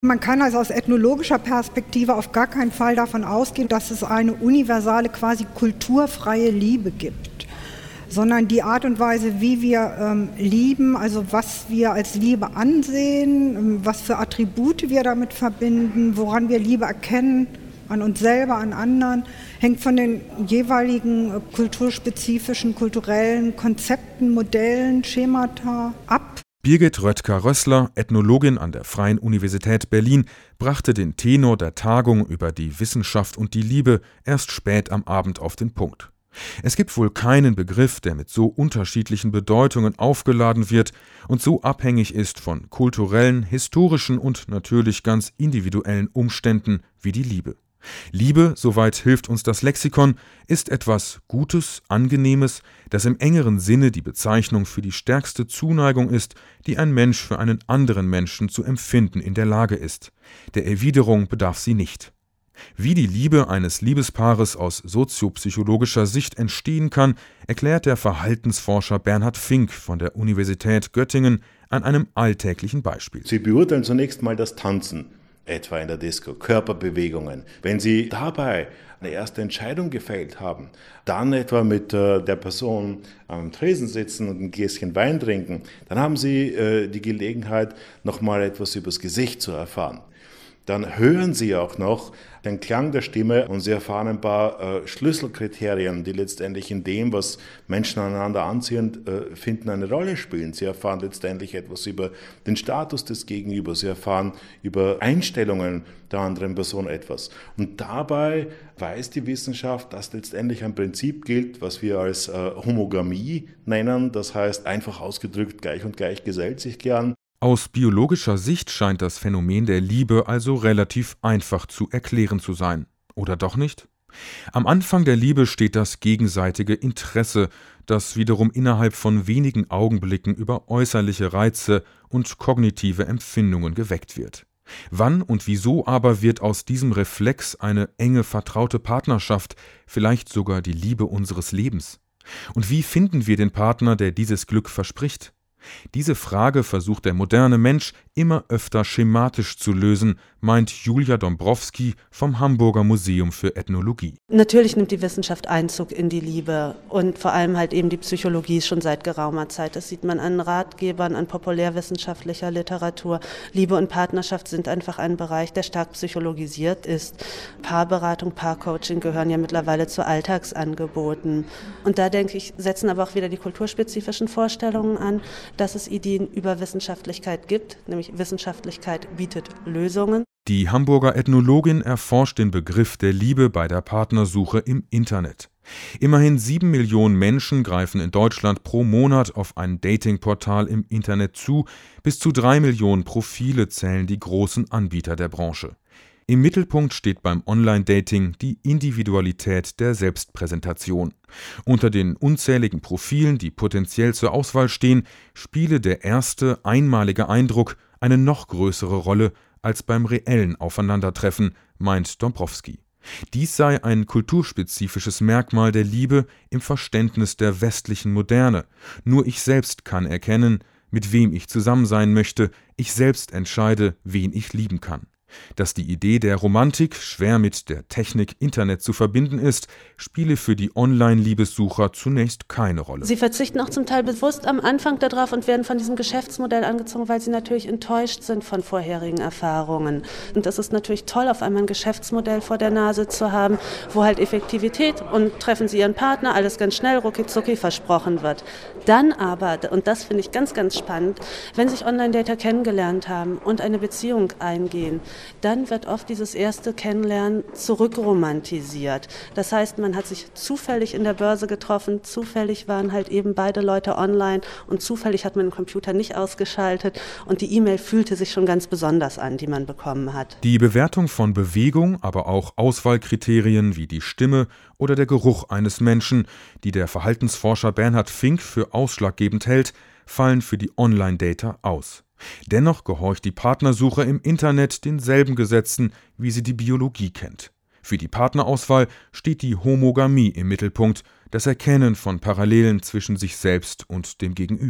Man kann also aus ethnologischer Perspektive auf gar keinen Fall davon ausgehen, dass es eine universale, quasi kulturfreie Liebe gibt, sondern die Art und Weise, wie wir lieben, also was wir als Liebe ansehen, was für Attribute wir damit verbinden, woran wir Liebe erkennen, an uns selber, an anderen, hängt von den jeweiligen kulturspezifischen, kulturellen Konzepten, Modellen, Schemata ab. Birgit Röttger-Rössler, Ethnologin an der Freien Universität Berlin, brachte den Tenor der Tagung über die Wissenschaft und die Liebe erst spät am Abend auf den Punkt. Es gibt wohl keinen Begriff, der mit so unterschiedlichen Bedeutungen aufgeladen wird und so abhängig ist von kulturellen, historischen und natürlich ganz individuellen Umständen wie die Liebe. Liebe, soweit hilft uns das Lexikon, ist etwas Gutes, Angenehmes, das im engeren Sinne die Bezeichnung für die stärkste Zuneigung ist, die ein Mensch für einen anderen Menschen zu empfinden in der Lage ist. Der Erwiderung bedarf sie nicht. Wie die Liebe eines Liebespaares aus soziopsychologischer Sicht entstehen kann, erklärt der Verhaltensforscher Bernhard Fink von der Universität Göttingen an einem alltäglichen Beispiel. Sie beurteilen zunächst mal das Tanzen, etwa in der Disco, Körperbewegungen. Wenn Sie dabei eine erste Entscheidung gefällt haben, dann etwa mit der Person am Tresen sitzen und ein Gläschen Wein trinken, dann haben Sie die Gelegenheit, nochmal etwas übers Gesicht zu erfahren. Dann hören Sie auch noch den Klang der Stimme und Sie erfahren ein paar Schlüsselkriterien, die letztendlich in dem, was Menschen aneinander anziehen, finden, eine Rolle spielen. Sie erfahren letztendlich etwas über den Status des Gegenübers, Sie erfahren über Einstellungen der anderen Person etwas. Und dabei weiß die Wissenschaft, dass letztendlich ein Prinzip gilt, was wir als Homogamie nennen, das heißt einfach ausgedrückt, gleich und gleich gesellt sich gern. Aus biologischer Sicht scheint das Phänomen der Liebe also relativ einfach zu erklären zu sein. Oder doch nicht? Am Anfang der Liebe steht das gegenseitige Interesse, das wiederum innerhalb von wenigen Augenblicken über äußerliche Reize und kognitive Empfindungen geweckt wird. Wann und wieso aber wird aus diesem Reflex eine enge, vertraute Partnerschaft, vielleicht sogar die Liebe unseres Lebens? Und wie finden wir den Partner, der dieses Glück verspricht? Diese Frage versucht der moderne Mensch immer öfter schematisch zu lösen, meint Julia Dombrowski vom Hamburger Museum für Ethnologie. Natürlich nimmt die Wissenschaft Einzug in die Liebe und vor allem halt eben die Psychologie schon seit geraumer Zeit. Das sieht man an Ratgebern, an populärwissenschaftlicher Literatur. Liebe und Partnerschaft sind einfach ein Bereich, der stark psychologisiert ist. Paarberatung, Paarcoaching gehören ja mittlerweile zu Alltagsangeboten. Und da denke ich, setzen aber auch wieder die kulturspezifischen Vorstellungen an, dass es Ideen über Wissenschaftlichkeit gibt, nämlich Wissenschaftlichkeit bietet Lösungen. Die Hamburger Ethnologin erforscht den Begriff der Liebe bei der Partnersuche im Internet. Immerhin 7 Millionen Menschen greifen in Deutschland pro Monat auf ein Datingportal im Internet zu, bis zu 3 Millionen Profile zählen die großen Anbieter der Branche. Im Mittelpunkt steht beim Online-Dating die Individualität der Selbstpräsentation. Unter den unzähligen Profilen, die potenziell zur Auswahl stehen, spiele der erste, einmalige Eindruck eine noch größere Rolle als beim reellen Aufeinandertreffen, meint Dombrowski. Dies sei ein kulturspezifisches Merkmal der Liebe im Verständnis der westlichen Moderne. Nur ich selbst kann erkennen, mit wem ich zusammen sein möchte, ich selbst entscheide, wen ich lieben kann. Dass die Idee der Romantik schwer mit der Technik Internet zu verbinden ist, spiele für die Online-Liebessucher zunächst keine Rolle. Sie verzichten auch zum Teil bewusst am Anfang darauf und werden von diesem Geschäftsmodell angezogen, weil sie natürlich enttäuscht sind von vorherigen Erfahrungen. Und das ist natürlich toll, auf einmal ein Geschäftsmodell vor der Nase zu haben, wo halt Effektivität und treffen Sie Ihren Partner, alles ganz schnell, rucki-zucki versprochen wird. Dann aber, und das finde ich ganz, ganz spannend, wenn sich Online-Dater kennengelernt haben und eine Beziehung eingehen, dann wird oft dieses erste Kennenlernen zurückromantisiert. Das heißt, man hat sich zufällig in der Börse getroffen, zufällig waren halt eben beide Leute online und zufällig hat man den Computer nicht ausgeschaltet und die E-Mail fühlte sich schon ganz besonders an, die man bekommen hat. Die Bewertung von Bewegung, aber auch Auswahlkriterien wie die Stimme oder der Geruch eines Menschen, die der Verhaltensforscher Bernhard Fink für ausschlaggebend hält, fallen für die Online-Dater aus. Dennoch gehorcht die Partnersuche im Internet denselben Gesetzen, wie sie die Biologie kennt. Für die Partnerauswahl steht die Homogamie im Mittelpunkt, das Erkennen von Parallelen zwischen sich selbst und dem Gegenüber.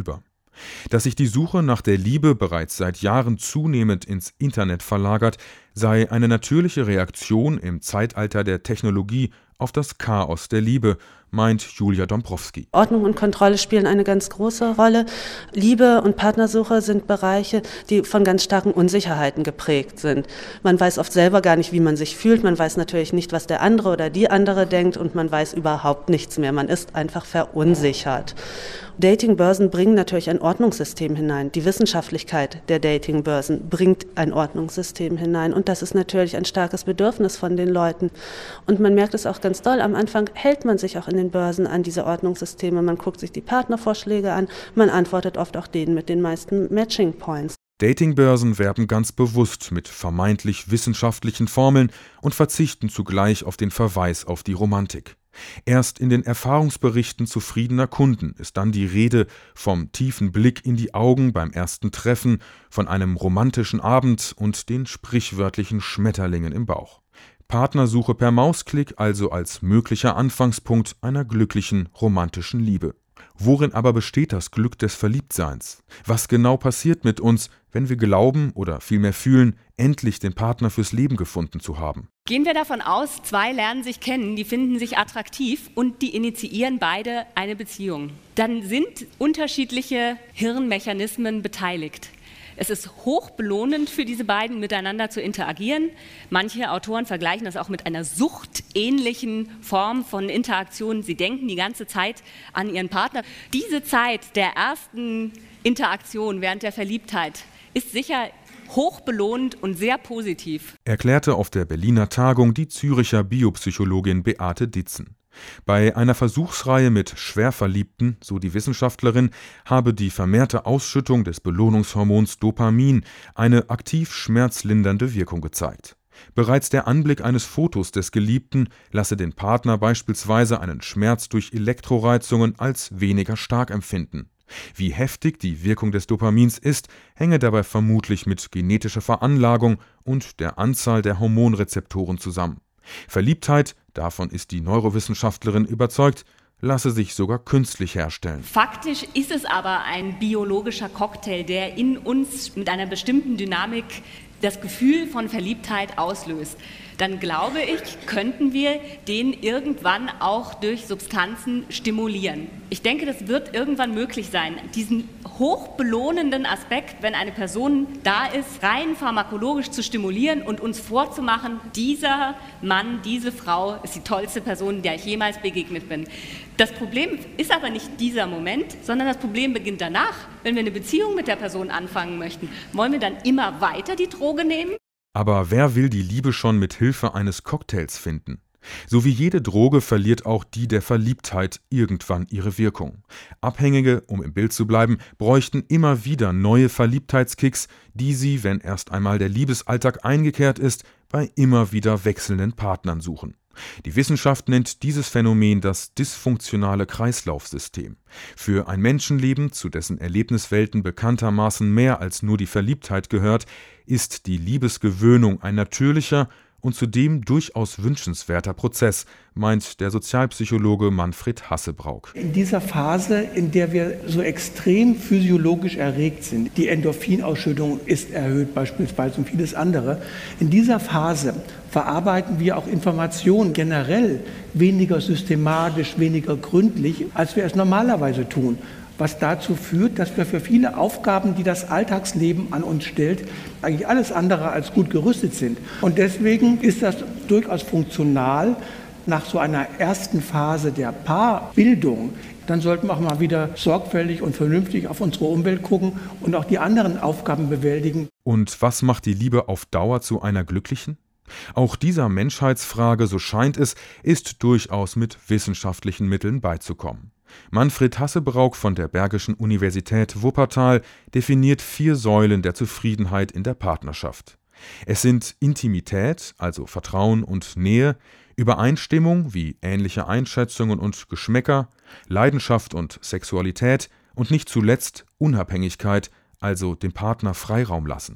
Dass sich die Suche nach der Liebe bereits seit Jahren zunehmend ins Internet verlagert, sei eine natürliche Reaktion im Zeitalter der Technologie auf das Chaos der Liebe, meint Julia Dombrowski. Ordnung und Kontrolle spielen eine ganz große Rolle. Liebe und Partnersuche sind Bereiche, die von ganz starken Unsicherheiten geprägt sind. Man weiß oft selber gar nicht, wie man sich fühlt. Man weiß natürlich nicht, was der andere oder die andere denkt und man weiß überhaupt nichts mehr. Man ist einfach verunsichert. Datingbörsen bringen natürlich ein Ordnungssystem hinein. Die Wissenschaftlichkeit der Datingbörsen bringt ein Ordnungssystem hinein und das ist natürlich ein starkes Bedürfnis von den Leuten. Und man merkt es auch ganz doll, am Anfang hält man sich auch in den Börsen an diese Ordnungssysteme. Man guckt sich die Partnervorschläge an, man antwortet oft auch denen mit den meisten Matching Points. Datingbörsen werben ganz bewusst mit vermeintlich wissenschaftlichen Formeln und verzichten zugleich auf den Verweis auf die Romantik. Erst in den Erfahrungsberichten zufriedener Kunden ist dann die Rede vom tiefen Blick in die Augen beim ersten Treffen, von einem romantischen Abend und den sprichwörtlichen Schmetterlingen im Bauch. Partnersuche per Mausklick also als möglicher Anfangspunkt einer glücklichen romantischen Liebe. Worin aber besteht das Glück des Verliebtseins? Was genau passiert mit uns, wenn wir glauben oder vielmehr fühlen, endlich den Partner fürs Leben gefunden zu haben? Gehen wir davon aus, zwei lernen sich kennen, die finden sich attraktiv und die initiieren beide eine Beziehung. Dann sind unterschiedliche Hirnmechanismen beteiligt. Es ist hochbelohnend für diese beiden, miteinander zu interagieren. Manche Autoren vergleichen das auch mit einer suchtähnlichen Form von Interaktion. Sie denken die ganze Zeit an ihren Partner. Diese Zeit der ersten Interaktion während der Verliebtheit ist sicher hochbelohnend und sehr positiv. Erklärte auf der Berliner Tagung die Züricher Biopsychologin Beate Ditzen. Bei einer Versuchsreihe mit Schwerverliebten, so die Wissenschaftlerin, habe die vermehrte Ausschüttung des Belohnungshormons Dopamin eine aktiv schmerzlindernde Wirkung gezeigt. Bereits der Anblick eines Fotos des Geliebten lasse den Partner beispielsweise einen Schmerz durch Elektroreizungen als weniger stark empfinden. Wie heftig die Wirkung des Dopamins ist, hänge dabei vermutlich mit genetischer Veranlagung und der Anzahl der Hormonrezeptoren zusammen. Verliebtheit, davon ist die Neurowissenschaftlerin überzeugt, lasse sich sogar künstlich herstellen. Faktisch ist es aber ein biologischer Cocktail, der in uns mit einer bestimmten Dynamik das Gefühl von Verliebtheit auslöst. Dann glaube ich, könnten wir den irgendwann auch durch Substanzen stimulieren. Ich denke, das wird irgendwann möglich sein, diesen hochbelohnenden Aspekt, wenn eine Person da ist, rein pharmakologisch zu stimulieren und uns vorzumachen, dieser Mann, diese Frau ist die tollste Person, der ich jemals begegnet bin. Das Problem ist aber nicht dieser Moment, sondern das Problem beginnt danach. Wenn wir eine Beziehung mit der Person anfangen möchten, wollen wir dann immer weiter die Droge nehmen? Aber wer will die Liebe schon mit Hilfe eines Cocktails finden? So wie jede Droge verliert auch die der Verliebtheit irgendwann ihre Wirkung. Abhängige, um im Bild zu bleiben, bräuchten immer wieder neue Verliebtheitskicks, die sie, wenn erst einmal der Liebesalltag eingekehrt ist, bei immer wieder wechselnden Partnern suchen. Die Wissenschaft nennt dieses Phänomen das dysfunktionale Kreislaufsystem. Für ein Menschenleben, zu dessen Erlebniswelten bekanntermaßen mehr als nur die Verliebtheit gehört, ist die Liebesgewöhnung ein natürlicher und zudem durchaus wünschenswerter Prozess, meint der Sozialpsychologe Manfred Hassebrauk. In dieser Phase, in der wir so extrem physiologisch erregt sind, die Endorphinausschüttung ist erhöht beispielsweise und vieles andere, in dieser Phase verarbeiten wir auch Informationen generell weniger systematisch, weniger gründlich, als wir es normalerweise tun. Was dazu führt, dass wir für viele Aufgaben, die das Alltagsleben an uns stellt, eigentlich alles andere als gut gerüstet sind. Und deswegen ist das durchaus funktional nach so einer ersten Phase der Paarbildung. Dann sollten wir auch mal wieder sorgfältig und vernünftig auf unsere Umwelt gucken und auch die anderen Aufgaben bewältigen. Und was macht die Liebe auf Dauer zu einer glücklichen? Auch dieser Menschheitsfrage, so scheint es, ist durchaus mit wissenschaftlichen Mitteln beizukommen. Manfred Hassebrauk von der Bergischen Universität Wuppertal definiert 4 Säulen der Zufriedenheit in der Partnerschaft. Es sind Intimität, also Vertrauen und Nähe, Übereinstimmung wie ähnliche Einschätzungen und Geschmäcker, Leidenschaft und Sexualität und nicht zuletzt Unabhängigkeit, also dem Partner Freiraum lassen.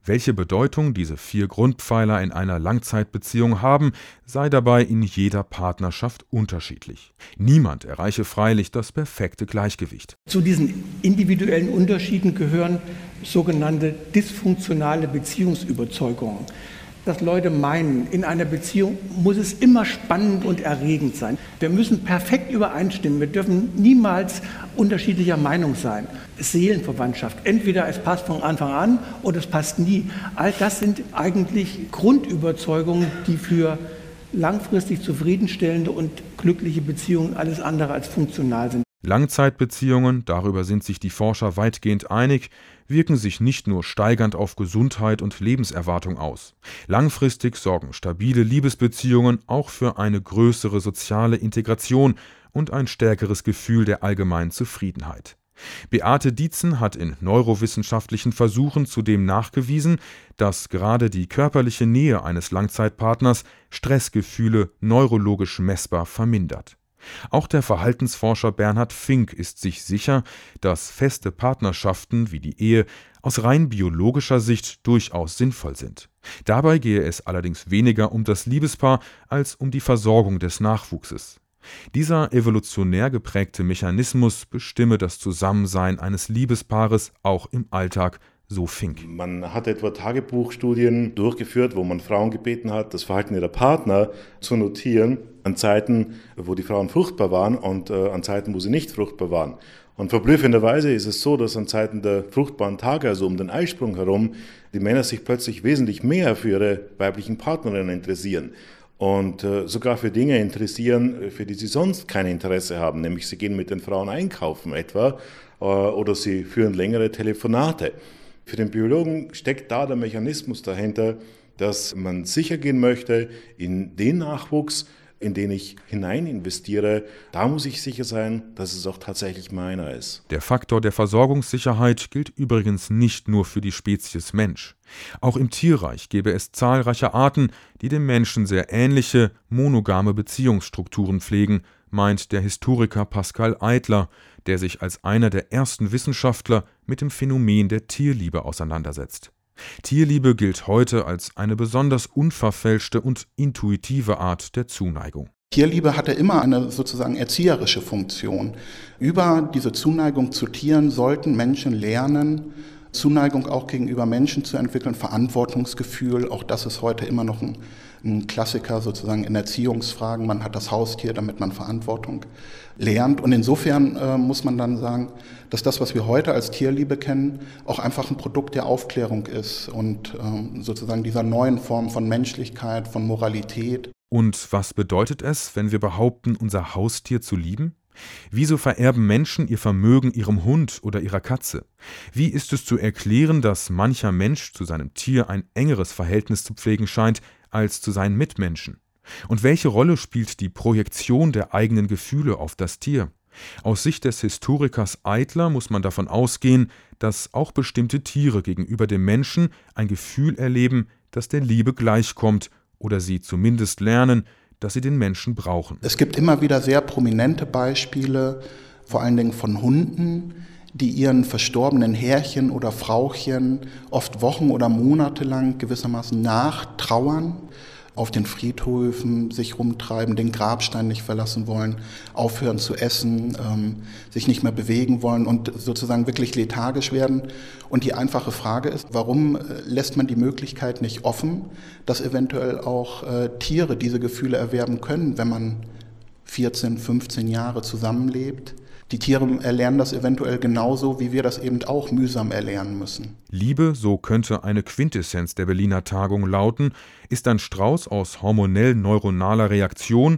Welche Bedeutung diese 4 Grundpfeiler in einer Langzeitbeziehung haben, sei dabei in jeder Partnerschaft unterschiedlich. Niemand erreiche freilich das perfekte Gleichgewicht. Zu diesen individuellen Unterschieden gehören sogenannte dysfunktionale Beziehungsüberzeugungen. Dass Leute meinen, in einer Beziehung muss es immer spannend und erregend sein. Wir müssen perfekt übereinstimmen. Wir dürfen niemals unterschiedlicher Meinung sein. Seelenverwandtschaft. Entweder es passt von Anfang an oder es passt nie. All das sind eigentlich Grundüberzeugungen, die für langfristig zufriedenstellende und glückliche Beziehungen alles andere als funktional sind. Langzeitbeziehungen, darüber sind sich die Forscher weitgehend einig, wirken sich nicht nur steigernd auf Gesundheit und Lebenserwartung aus. Langfristig sorgen stabile Liebesbeziehungen auch für eine größere soziale Integration und ein stärkeres Gefühl der allgemeinen Zufriedenheit. Beate Dietzen hat in neurowissenschaftlichen Versuchen zudem nachgewiesen, dass gerade die körperliche Nähe eines Langzeitpartners Stressgefühle neurologisch messbar vermindert. Auch der Verhaltensforscher Bernhard Fink ist sich sicher, dass feste Partnerschaften wie die Ehe aus rein biologischer Sicht durchaus sinnvoll sind. Dabei gehe es allerdings weniger um das Liebespaar als um die Versorgung des Nachwuchses. Dieser evolutionär geprägte Mechanismus bestimme das Zusammensein eines Liebespaares auch im Alltag, so Fink. Man hat etwa Tagebuchstudien durchgeführt, wo man Frauen gebeten hat, das Verhalten ihrer Partner zu notieren, an Zeiten, wo die Frauen fruchtbar waren und an Zeiten, wo sie nicht fruchtbar waren. Und verblüffenderweise ist es so, dass an Zeiten der fruchtbaren Tage, also um den Eisprung herum, die Männer sich plötzlich wesentlich mehr für ihre weiblichen Partnerinnen interessieren. Und sogar für Dinge interessieren, für die sie sonst kein Interesse haben. Nämlich sie gehen mit den Frauen einkaufen etwa oder sie führen längere Telefonate. Für den Biologen steckt da der Mechanismus dahinter, dass man sicher gehen möchte, in den Nachwuchs, in den ich hinein investiere, da muss ich sicher sein, dass es auch tatsächlich meiner ist. Der Faktor der Versorgungssicherheit gilt übrigens nicht nur für die Spezies Mensch. Auch im Tierreich gäbe es zahlreiche Arten, die dem Menschen sehr ähnliche, monogame Beziehungsstrukturen pflegen, meint der Historiker Pascal Eitler, der sich als einer der ersten Wissenschaftler mit dem Phänomen der Tierliebe auseinandersetzt. Tierliebe gilt heute als eine besonders unverfälschte und intuitive Art der Zuneigung. Tierliebe hatte immer eine sozusagen erzieherische Funktion. Über diese Zuneigung zu Tieren sollten Menschen lernen, Zuneigung auch gegenüber Menschen zu entwickeln, Verantwortungsgefühl. Auch das ist heute immer noch ein Klassiker sozusagen in Erziehungsfragen. Man hat das Haustier, damit man Verantwortung lernt. Und insofern muss man dann sagen, dass das, was wir heute als Tierliebe kennen, auch einfach ein Produkt der Aufklärung ist und sozusagen dieser neuen Form von Menschlichkeit, von Moralität. Und was bedeutet es, wenn wir behaupten, unser Haustier zu lieben? Wieso vererben Menschen ihr Vermögen ihrem Hund oder ihrer Katze? Wie ist es zu erklären, dass mancher Mensch zu seinem Tier ein engeres Verhältnis zu pflegen scheint als zu seinen Mitmenschen? Und welche Rolle spielt die Projektion der eigenen Gefühle auf das Tier? Aus Sicht des Historikers Eitler muss man davon ausgehen, dass auch bestimmte Tiere gegenüber dem Menschen ein Gefühl erleben, das der Liebe gleichkommt oder sie zumindest lernen, dass sie den Menschen brauchen. Es gibt immer wieder sehr prominente Beispiele, vor allen Dingen von Hunden, die ihren verstorbenen Herrchen oder Frauchen oft Wochen oder Monate lang gewissermaßen nachtrauern, auf den Friedhöfen sich rumtreiben, den Grabstein nicht verlassen wollen, aufhören zu essen, sich nicht mehr bewegen wollen und sozusagen wirklich lethargisch werden. Und die einfache Frage ist, warum lässt man die Möglichkeit nicht offen, dass eventuell auch Tiere diese Gefühle erwerben können, wenn man 14, 15 Jahre zusammenlebt? Die Tiere erlernen das eventuell genauso, wie wir das eben auch mühsam erlernen müssen. Liebe, so könnte eine Quintessenz der Berliner Tagung lauten, ist ein Strauß aus hormonell-neuronaler Reaktion,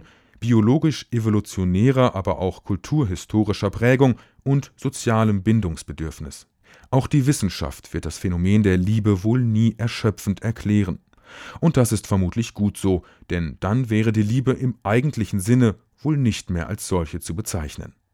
biologisch-evolutionärer, aber auch kulturhistorischer Prägung und sozialem Bindungsbedürfnis. Auch die Wissenschaft wird das Phänomen der Liebe wohl nie erschöpfend erklären. Und das ist vermutlich gut so, denn dann wäre die Liebe im eigentlichen Sinne wohl nicht mehr als solche zu bezeichnen.